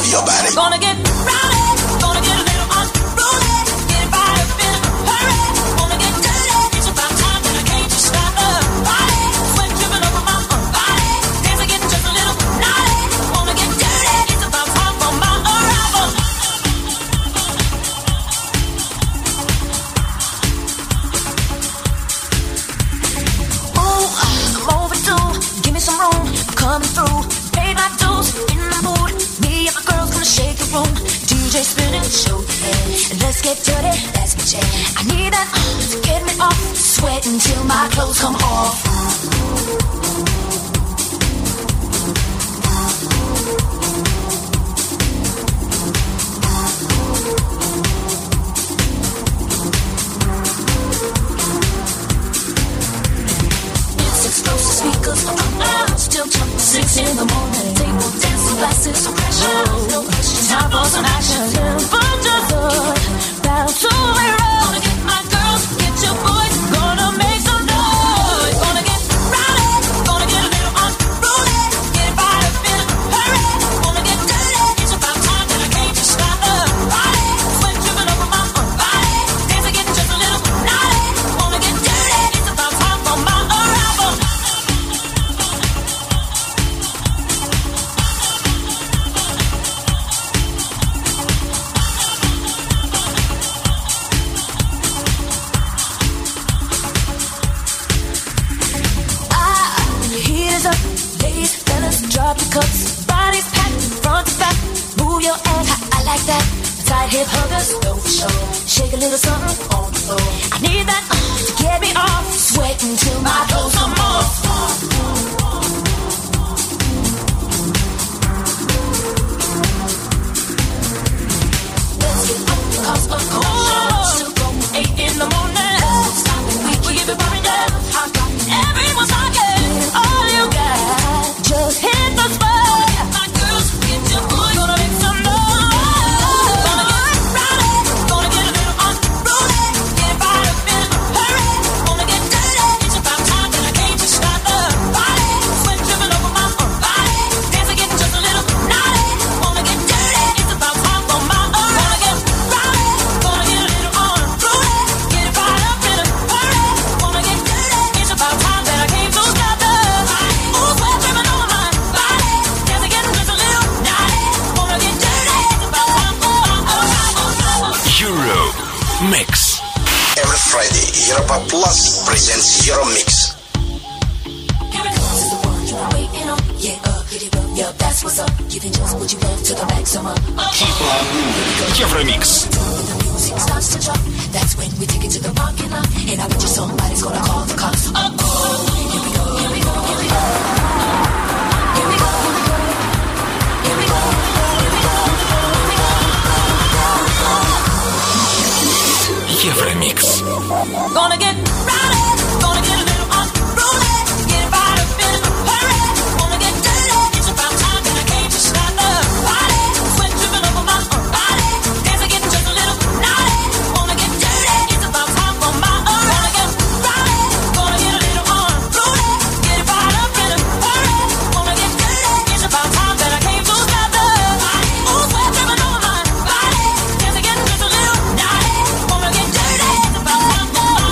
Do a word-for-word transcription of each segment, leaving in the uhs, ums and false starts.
your body. Gonna get rowdy, gonna get a little unruly, get it right up in a hurry. Gonna get dirty, it's about time that I can't just stop the party. Sweat dripping over my body, dancing getting just a little naughty. Gonna get dirty, it's about time for my arrival. Ooh, I'm overdue, give me some room, I'm coming through. Paid my dues, in the mood, me and my girls gonna shake the room. D J spinning, show your head, and let's get dirty, that's my jam. I need that uh, to get me off, sweating till my clothes come off. It's explosive speakers, I'm still jumping six in the morning. Table dancing, glasses, no pressure, no question. Time for some action. But just look, bounce to a roll. Gonna get my girls, get your boys, gonna make some noise. Gonna get rowdy, gonna get a little unruly, get it right up in a hurry. Gonna get dirty, it's about time that I can't just stop the party. Sweat dripping over my body, dancing getting just a little naughty. Gonna get dirty, it's about time for my arrival. Drop your cups, bodies packed, front to back. Move your ass, I, I like that. Tight hip huggers, no for sure. Shake a little something on the floor. I need that uh, to get me off, sweating till my clothes come off. Let's get up, cause of course. Still going eight in the morning. Stopping, we keep it burning down. Everyone's talking, all you got. Just hit the spot. My girls, get your boy, gonna make some noise. Gonna get rowdy, gonna get a little unruly, get right up in a hurry. Gonna get dirty, it's about time that I can't just stop the party. Sweat dripping over my body, dancing getting just a little naughty. Gonna get dirty, it's about time for my arrival. Gonna get rowdy, gonna get a little unruly, get it right up in a hurry. Gonna get dirty, it's about time that I can't just stop the party. Ooh, sweat dripping over my body, dancing getting just a little naughty. Gonna get dirty, it's about time for my arrival. Euro Mix. Every Friday, Europa Plus presents Euro Mix. Here it comes, the one you were waiting on. Yeah, up, get it up, yeah, that's what's up. Giving just what you love to the maximum. Евромикс. When the music starts to drop, that's when we take it to the parking lot. And I bet you somebody's gonna call the cops. Uh oh, here we go, here we go, here we go. Here we go, here we go, here we go, here we go. Евромикс. Gonna get rowdy, gonna get a little unruly, get it right up in a hurry. Gonna get dirty, it's about time that I can't just stop the party. Sweat dripping over my body, dancing getting just a little naughty. Gonna get dirty, it's about time for my arrival. Gonna get rowdy, gonna get a little unruly, get it right up in a hurry. Gonna get dirty, it's about time that I can't just stop the party. Ooh, sweat dripping over my body, dancing getting just a little naughty. Gonna get dirty, it's about time for my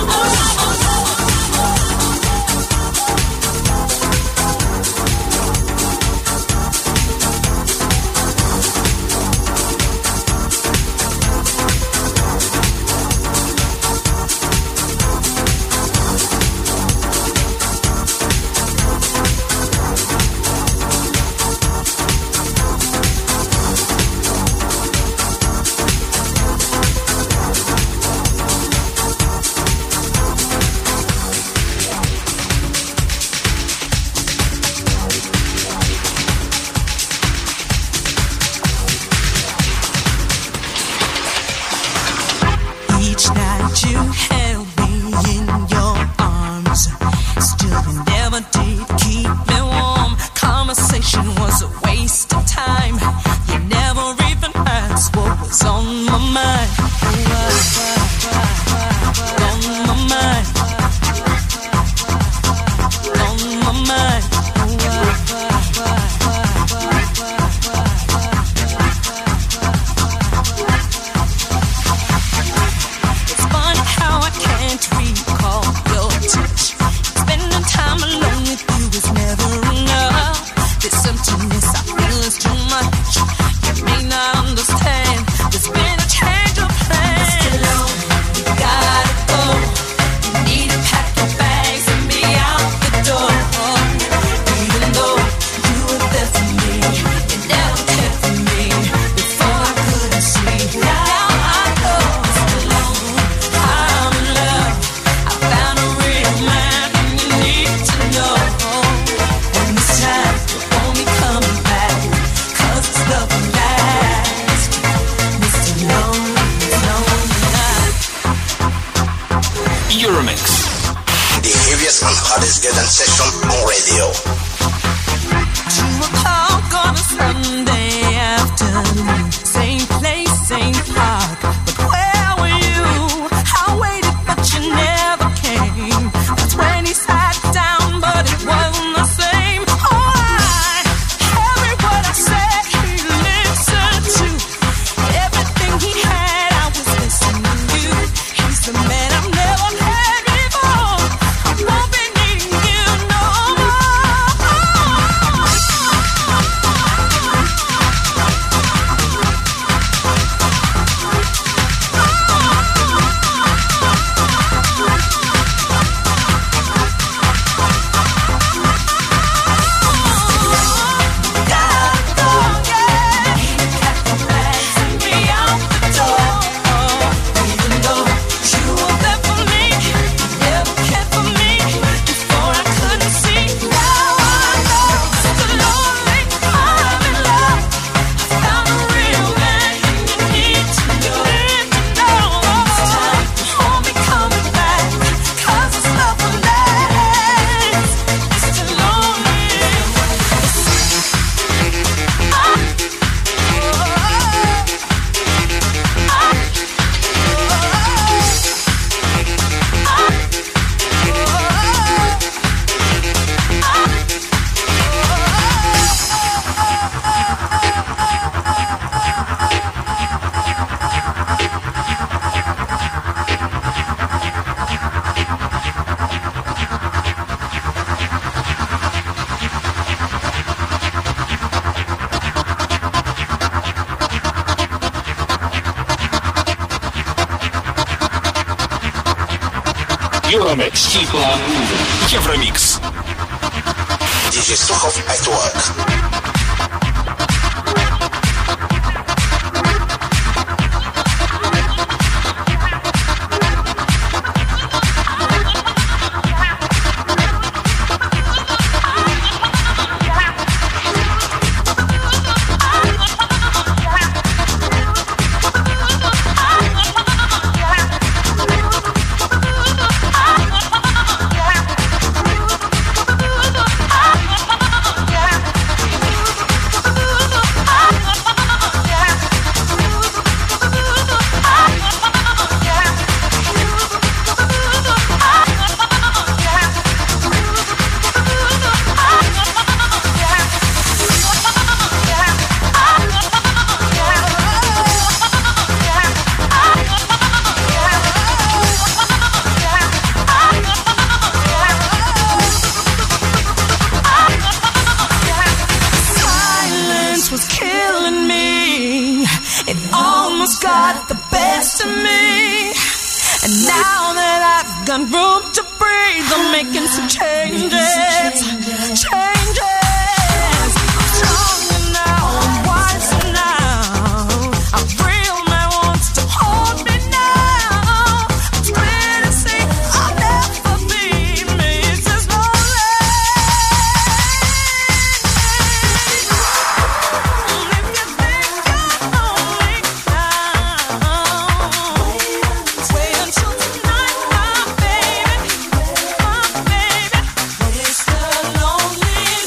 Euromix. The heaviest and hardest dance session on radio. Two o'clock on a Sunday afternoon. Same place, same park. But where were you? I waited, but you never came. That's when he sat down, but it wasn't the same. Oh, I, every word I said, he listened to. Everything he had, I was listening to. He's the man I've never had before. I won't be needing you no more. Euromix. Типа Евромикс. ди джей Сухов at work. Lonely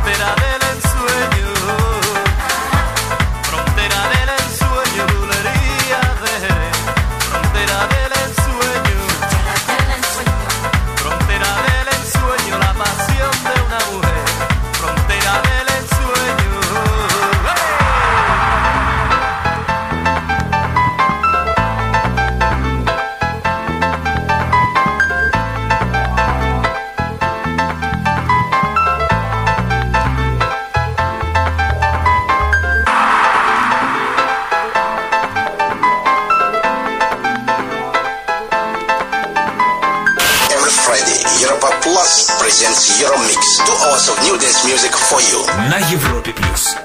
presents Euromix. Two hours of new dance music for you. На Европе плюс.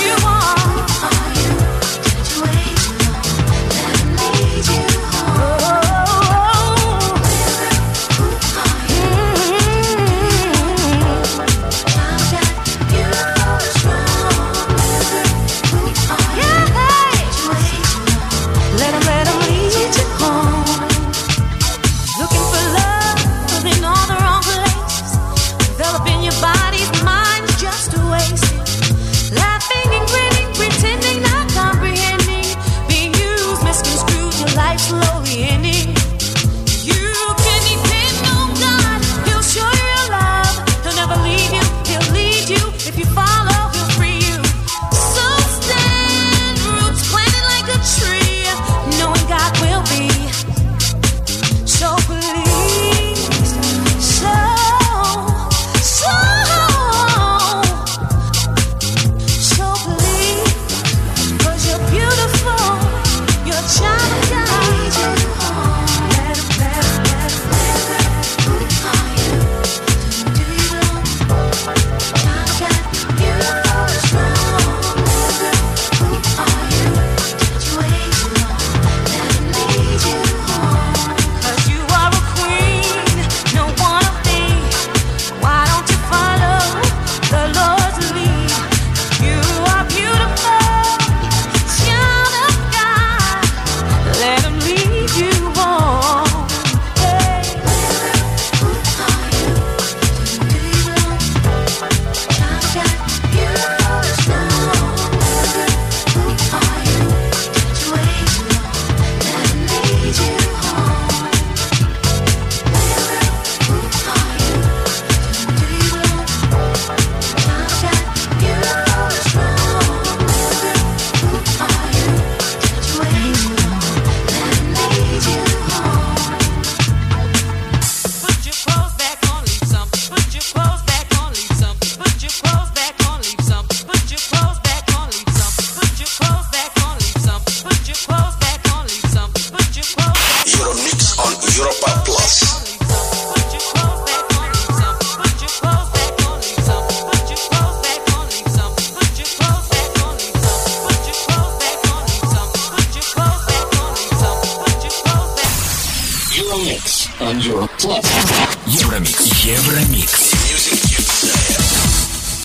Oh Enjoy. Евромикс. Евромикс. Music you